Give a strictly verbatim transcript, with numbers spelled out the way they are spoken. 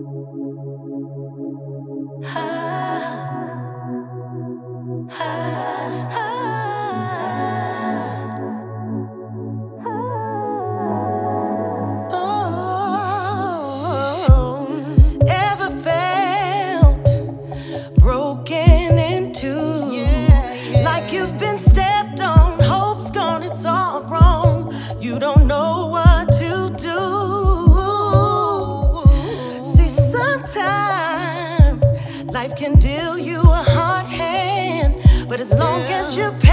You've been stepped on, hope's gone, it's all wrong. You don't know what to do. See, sometimes life can deal you a hard hand, but as long as you